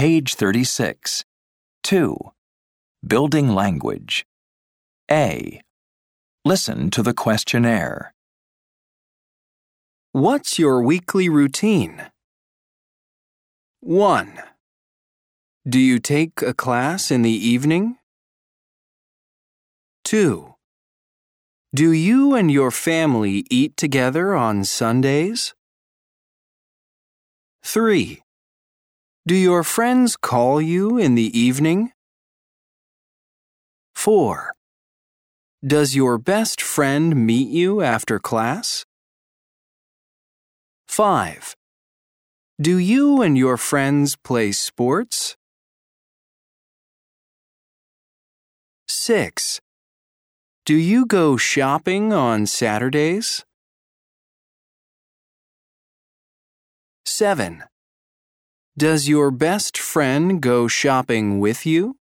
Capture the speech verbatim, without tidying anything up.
Page thirty-six. two. Building language. A. Listen to the questionnaire. What's your weekly routine? one. Do you take a class in the evening? two. Do you and your family eat together on Sundays? three. Do your friends call you in the evening? four. Does your best friend meet you after class? five. Do you and your friends play sports? six. Do you go shopping on Saturdays? seven. Does your best friend go shopping with you?